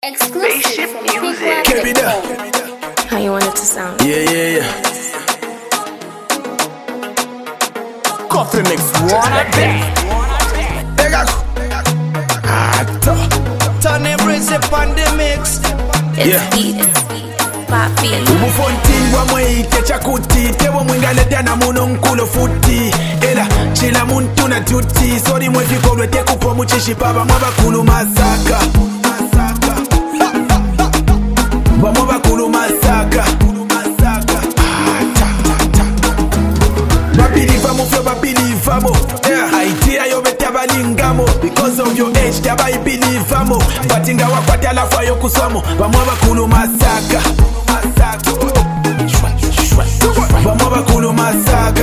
Exclusive from music. How you want it to sound? Yeah. Coffee mix one Tony Brizzy on the mix. It's beat. Papi. Ubufonti wamweite chakuti tewo mwingaletana muno nkulo futi era chila muntu na tuti sori mwefikolwe tekupo muchishipaba mwabakulu masaka bamwabakulu masaka babiliva mufyo babilivamo idea yobeta balingamo because of your age tabayibilivamo batinga wakwata lafa yokuswamo bamwabakulu masaka bamwabakulu masaka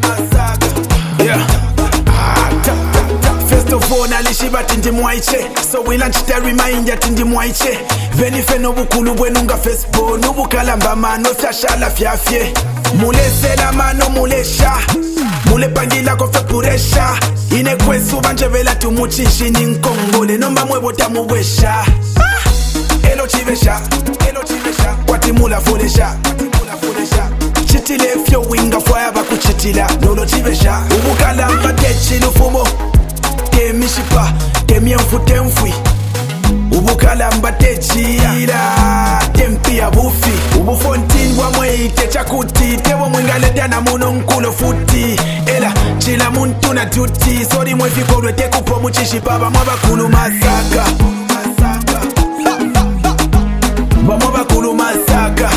First of all nalishiba tindi mwaiche so wila nchita remind ya tindi mwaiche venife nobukulu bwenunga Facebook nubukalamba mano fyashala fyafye mulesela mano mulesha mule pangila kofe puresha ine kwesu banjevela tumuchishi ninkongole nomba mwebota mubwesha elo chivesha kwati mula folesha chitile fyo winga fwaya bakuchitila lolo chivesha ubukalamba techilufumo temishipa temyenfu temfwi ubukalamba techila tempia bufi ubufontin bwamweite chakuti tewo mwingaletana muno nkulo futi ela chila muntu na tuti sori mwefikolwe tekupo muchishipa bamwabakulu masaka bamwabakulu masaka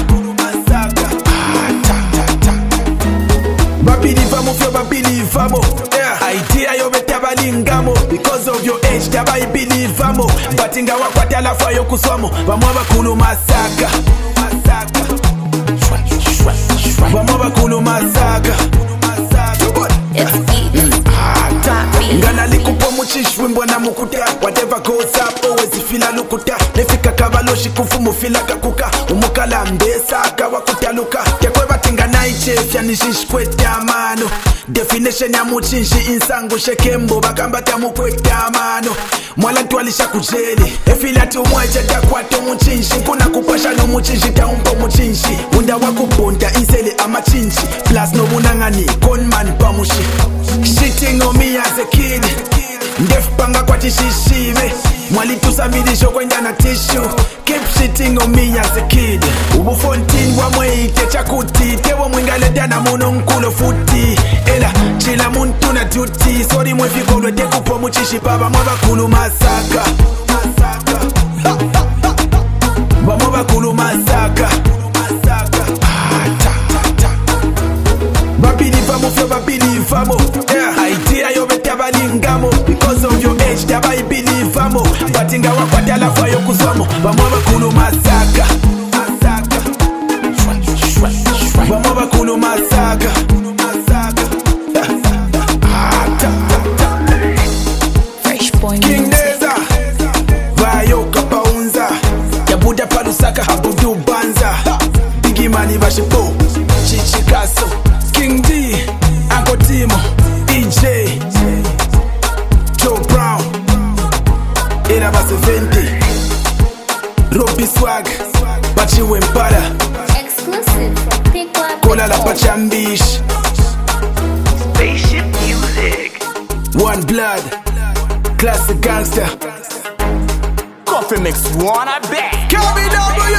babilivamo fyo babilivamo idea yobeta balingamo because of your age tabayibilivamo batinga wakwata lafa yokuswamo bamwabakulu masaka bamwabakulu masaka ngana likupo muchishwi mbona mukuta whatever goes up always fila lukuta nefika kabaloshi kufumu fila kakuka umukala mbesa kawakutaluka tekwe batinga naichefya nishishkweta mano definition ya muchinshi insangu shekembo bakambata mukweta mano mwala ntwalisha kujeli efila tumweche takwato muchinshi nkuna kupasha no muchinshi taumpo muchinshi unda wakubonda insele amachinshi plus no bunangani conman pamushi shitting on me as a kid ndef panga kwa tishishive mwali tusamilisho kwenda na tissue keep shitting on me as a kid ubufontin wamweite chakuti tewo mwingaletana muno nkulo futi ela chila muntu na tuti sori mwefikolwe tekupo muchishipa bamwabakulu masaka bamwabakulu masaka babilivamo fyo babilivamo idea yobeta balingamo because of your age tabayibilivamo batinga wakwata lafa yokuswamo bamwabakulu masaka bamwabakulu masaka King Neza vayo kapaunza yabuda palusaka habudu banza bigimani bashipo chichikaso King D Uncle Timo DJ Joe Brown era base 20 Robbie Swag Bachi Wempara Exclusive from Pickwack. Kola la Pachambish Spaceship music. One Blood Classic Gangster Coffee mix one, I bet. KBW